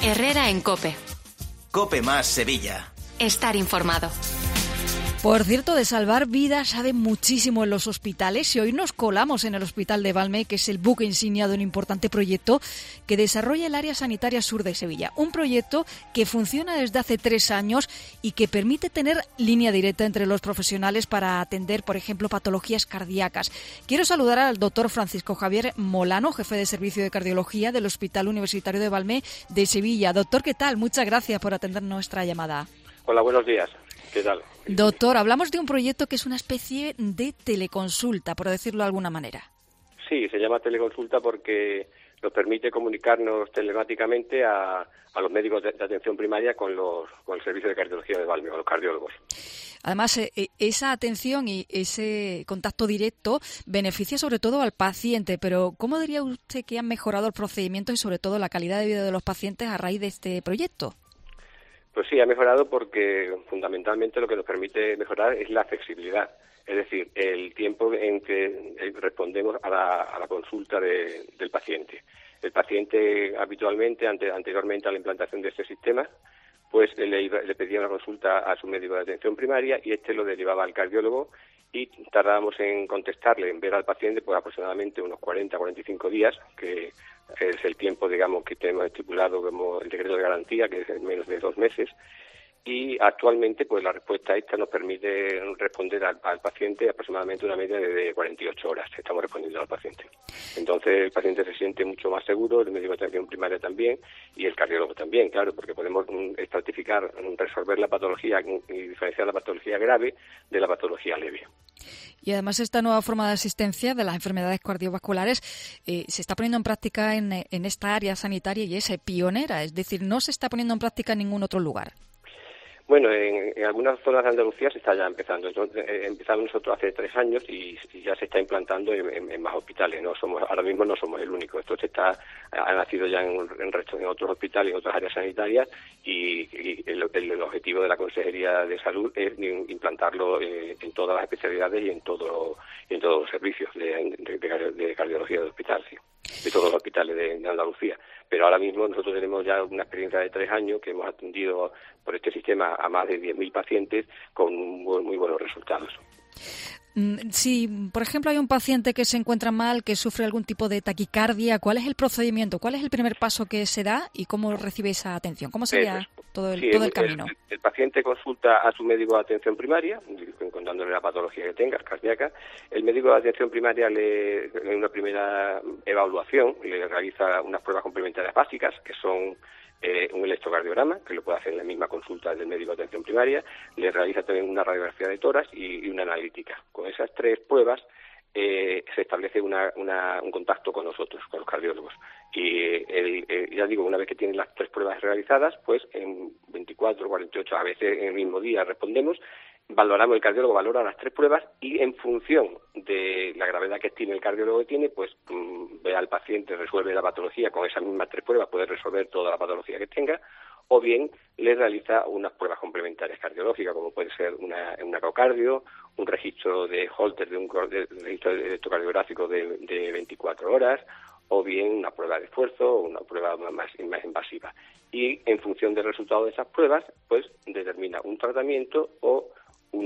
Herrera en COPE. COPE más Sevilla. Estar informado. Por cierto, de salvar vidas saben muchísimo en los hospitales y hoy nos colamos en el Hospital de Valme, que es el buque insignia de un importante proyecto que desarrolla el Área Sanitaria Sur de Sevilla. Un proyecto que funciona desde hace 3 años y que permite tener línea directa entre los profesionales para atender, por ejemplo, patologías cardíacas. Quiero saludar al doctor Francisco Javier Molano, jefe de Servicio de Cardiología del Hospital Universitario de Valme de Sevilla. Doctor, ¿qué tal? Muchas gracias por atender nuestra llamada. Hola, buenos días. ¿Qué tal? Doctor, hablamos de un proyecto que es una especie de teleconsulta, por decirlo de alguna manera. Sí, se llama teleconsulta porque nos permite comunicarnos telemáticamente a los médicos de atención primaria con el servicio de cardiología de Valme, con los cardiólogos. Además, esa atención y ese contacto directo beneficia sobre todo al paciente, pero ¿cómo diría usted que han mejorado el procedimiento y sobre todo la calidad de vida de los pacientes a raíz de este proyecto? Pues sí, ha mejorado porque fundamentalmente lo que nos permite mejorar es la flexibilidad, es decir, el tiempo en que respondemos a la consulta del paciente. El paciente habitualmente, anteriormente a la implantación de este sistema, pues le pedía una consulta a su médico de atención primaria y este lo derivaba al cardiólogo y tardábamos en contestarle, en ver al paciente, pues aproximadamente unos 40-45 días, que es el tiempo, digamos, que tenemos estipulado como el decreto de garantía, que es menos de 2 meses, y actualmente pues la respuesta esta nos permite responder al paciente aproximadamente una media de 48 horas, estamos respondiendo al paciente. Entonces el paciente se siente mucho más seguro, el médico de atención primaria también, y el cardiólogo también, claro, porque podemos estratificar, resolver la patología y diferenciar la patología grave de la patología leve. Y además esta nueva forma de asistencia de las enfermedades cardiovasculares se está poniendo en práctica en esta área sanitaria y es pionera, es decir, no se está poniendo en práctica en ningún otro lugar. Bueno, en algunas zonas de Andalucía se está ya empezando. Entonces, empezamos nosotros hace 3 años y ya se está implantando en más hospitales. Ahora mismo no somos el único. Esto ha nacido ya en otros hospitales, en otras áreas sanitarias y el objetivo de la Consejería de Salud es implantarlo en todas las especialidades y en todos los servicios de cardiología del hospital, sí, de todos los hospitales de Andalucía. Pero ahora mismo nosotros tenemos ya una experiencia de 3 años que hemos atendido por este sistema a más de 10.000 pacientes con muy buenos resultados. Si, por ejemplo, hay un paciente que se encuentra mal, que sufre algún tipo de taquicardia, ¿cuál es el procedimiento? ¿Cuál es el primer paso que se da y cómo recibe esa atención? ¿Cómo sería todo el camino? El paciente consulta a su médico de atención primaria, contándole la patología que tenga, cardíaca. El médico de atención primaria en una primera evaluación le realiza unas pruebas complementarias básicas, que son un electrocardiograma, que lo puede hacer en la misma consulta del médico de atención primaria, le realiza también una radiografía de tórax y una analítica. Con esas 3 pruebas se establece un contacto con nosotros, con los cardiólogos. Y ya digo, una vez que tienen las 3 pruebas realizadas, pues en 24, 48, a veces en el mismo día respondemos, el cardiólogo valora las 3 pruebas y en función de la gravedad que estime el cardiólogo que tiene, pues ve al paciente, resuelve la patología con esas mismas 3 pruebas, puede resolver toda la patología que tenga, o bien le realiza unas pruebas complementarias cardiológicas, como puede ser un ecocardio, un registro de Holter, de un registro electrocardiográfico de 24 horas, o bien una prueba de esfuerzo o una prueba más invasiva. Y en función del resultado de esas pruebas, pues determina un tratamiento o un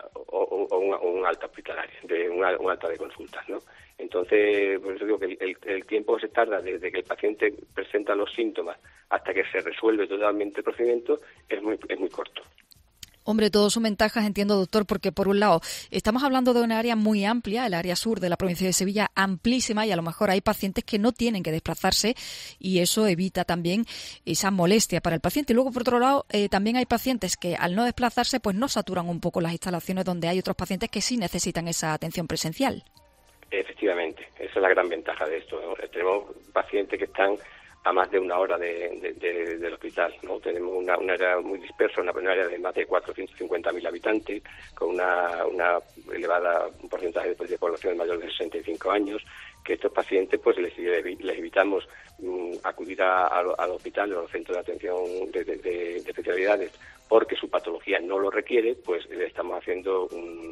alta hospitalaria, un alta de consultas, ¿no? Entonces, por eso digo que el tiempo que se tarda desde que el paciente presenta los síntomas hasta que se resuelve totalmente el procedimiento es muy corto. Hombre, todo son ventajas, entiendo, doctor, porque por un lado estamos hablando de una área muy amplia, el área sur de la provincia de Sevilla, amplísima, y a lo mejor hay pacientes que no tienen que desplazarse y eso evita también esa molestia para el paciente. Y luego, por otro lado, también hay pacientes que al no desplazarse, pues no saturan un poco las instalaciones donde hay otros pacientes que sí necesitan esa atención presencial. Efectivamente, esa es la gran ventaja de esto, ¿no? Tenemos pacientes que están a más de 1 hora del hospital, ¿no? Tenemos una área muy dispersa, una área de más de 450.000 habitantes, con una elevada porcentaje de población mayor de 65 años, que estos pacientes pues les evitamos acudir al hospital o a los centros de atención de especialidades porque su patología no lo requiere, pues le estamos haciendo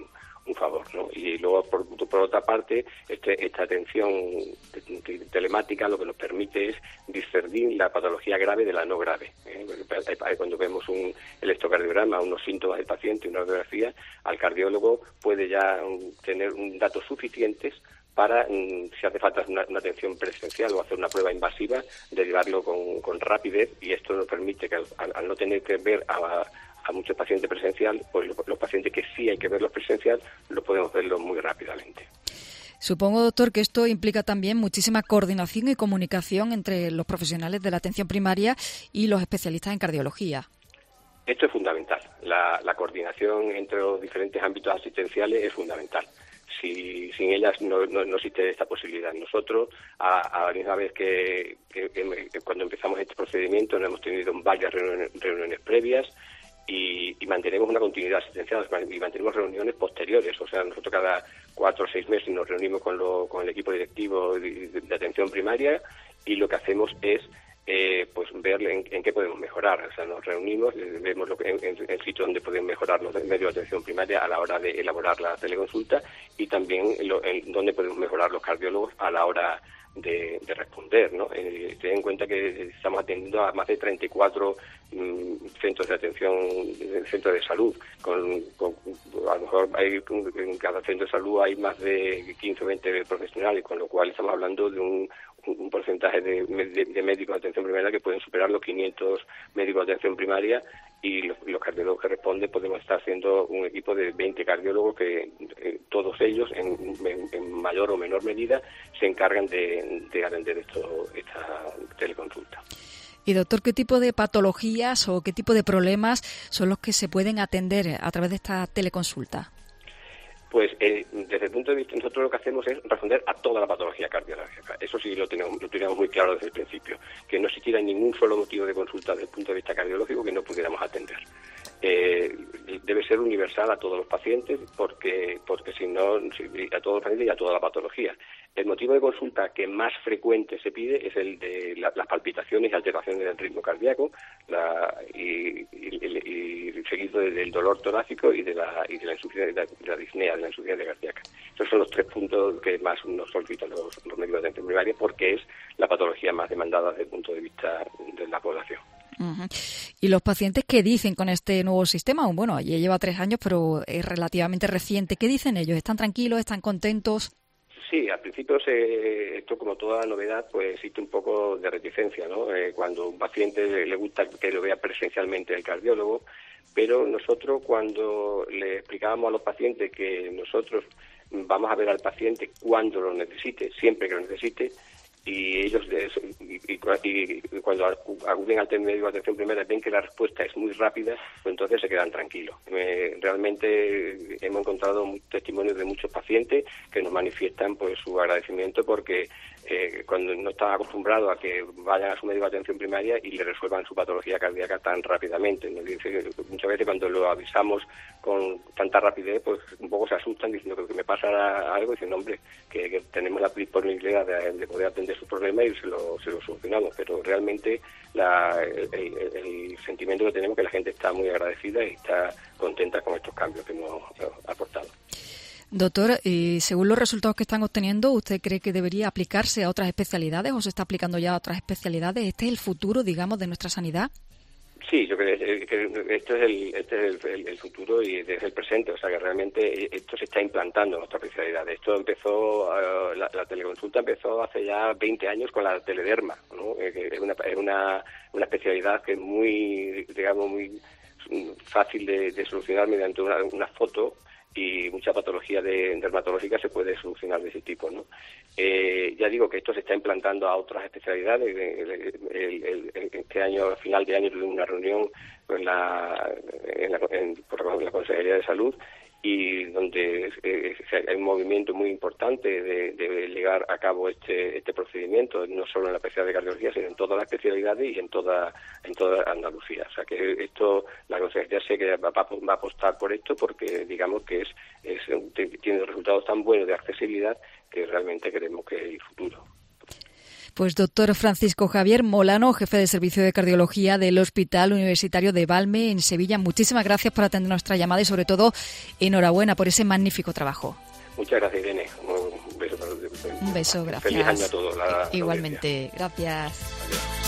un favor, ¿no? Y luego, por otra parte, esta atención telemática lo que nos permite es discernir la patología grave de la no grave. Cuando vemos un electrocardiograma, unos síntomas del paciente, una radiografía, al cardiólogo puede ya tener datos suficientes para, si hace falta una atención presencial o hacer una prueba invasiva, derivarlo con rapidez, y esto nos permite que al no tener que ver a muchos pacientes presencial, pues los pacientes que sí hay que verlos presencial, los podemos verlos muy rápidamente. Supongo, doctor, que esto implica también muchísima coordinación y comunicación entre los profesionales de la atención primaria y los especialistas en cardiología. Esto es fundamental. La coordinación entre los diferentes ámbitos asistenciales es fundamental. Sin ellas no existe esta posibilidad. Nosotros, a la misma vez que cuando empezamos este procedimiento, nos hemos tenido varias reuniones previas, y mantenemos una continuidad asistencial y mantenemos reuniones posteriores. O sea, nosotros cada 4 o 6 meses nos reunimos con el equipo directivo de atención primaria, y lo que hacemos es pues ver en qué podemos mejorar. O sea, nos reunimos, vemos en el sitio donde podemos mejorar los medios de atención primaria a la hora de elaborar la teleconsulta, y también en dónde podemos mejorar los cardiólogos a la hora de responder, ¿no? Ten en cuenta que estamos atendiendo a más de 34 centros de atención, centros de salud, a lo mejor en cada centro de salud hay más de 15 o 20 profesionales, con lo cual estamos hablando de un porcentaje de médicos de atención primaria que pueden superar los 500 médicos de atención primaria, y los cardiólogos que responden podemos estar haciendo un equipo de 20 cardiólogos que todos ellos en mayor o menor medida se encargan de atender esta teleconsulta. Y doctor, ¿qué tipo de patologías o qué tipo de problemas son los que se pueden atender a través de esta teleconsulta? Pues desde el punto de vista, nosotros lo que hacemos es responder a toda la patología cardiológica. Eso sí lo teníamos muy claro desde el principio, que no existiera ningún solo motivo de consulta desde el punto de vista cardiológico que no pudiéramos atender. Debe ser universal a todos los pacientes, porque si no, a todos los pacientes y a toda la patología. El motivo de consulta que más frecuente se pide es el de las palpitaciones y alteraciones del ritmo cardíaco, y seguido del dolor torácico y de la insuficiencia, de la disnea, de la insuficiencia cardíaca. Esos son los 3 puntos que más nos solicitan los médicos de atención primaria, porque es la patología más demandada desde el punto de vista de la población. Uh-huh. ¿Y los pacientes qué dicen con este nuevo sistema? Bueno, ya lleva 3 años, pero es relativamente reciente. ¿Qué dicen ellos? ¿Están tranquilos? ¿Están contentos? Sí, al principio esto, como toda novedad, pues existe un poco de reticencia, ¿no? Cuando a un paciente le gusta que lo vea presencialmente el cardiólogo, pero nosotros, cuando le explicábamos a los pacientes que nosotros vamos a ver al paciente cuando lo necesite, siempre que lo necesite, y ellos cuando acuden al médico de atención primaria ven que la respuesta es muy rápida, pues entonces se quedan tranquilos. Realmente hemos encontrado testimonios de muchos pacientes que nos manifiestan pues su agradecimiento, porque cuando no están acostumbrados a que vayan a su médico de atención primaria y le resuelvan su patología cardíaca tan rápidamente. Nos dice que muchas veces cuando lo avisamos con tanta rapidez, pues un poco se asustan diciendo que me pasa algo, y dicen, hombre, que tenemos la disponibilidad de poder atender su problema y se lo solucionamos. Pero realmente el sentimiento que tenemos es que la gente está muy agradecida y está contenta con estos cambios que hemos aportado. Doctor, según los resultados que están obteniendo, ¿usted cree que debería aplicarse a otras especialidades o se está aplicando ya a otras especialidades? ¿Este es el futuro, digamos, de nuestra sanidad? Sí, yo creo que este es el futuro y es el presente. O sea, que realmente esto se está implantando en nuestra especialidad. Esto empezó, la teleconsulta empezó hace ya 20 años con la telederma, ¿no? Es una especialidad que es muy, digamos, muy fácil de solucionar mediante una foto, y mucha patología dermatológica se puede solucionar de ese tipo, ¿no? Ya digo que esto se está implantando a otras especialidades. Este año, a final de año, tuvimos una reunión por la Consejería de Salud, y donde hay un movimiento muy importante de llevar a cabo este procedimiento, no solo en la especialidad de cardiología, sino en todas las especialidades y en toda Andalucía. O sea que esto, la Consejería sé que va a apostar por esto, porque digamos que tiene resultados tan buenos de accesibilidad que realmente creemos que es el futuro. Pues doctor Francisco Javier Molano, jefe de servicio de cardiología del Hospital Universitario de Valme en Sevilla. Muchísimas gracias por atender nuestra llamada y sobre todo enhorabuena por ese magnífico trabajo. Muchas gracias, Irene. Un beso. Un beso, gracias. Feliz año a todos. Igualmente, gracias. Adiós.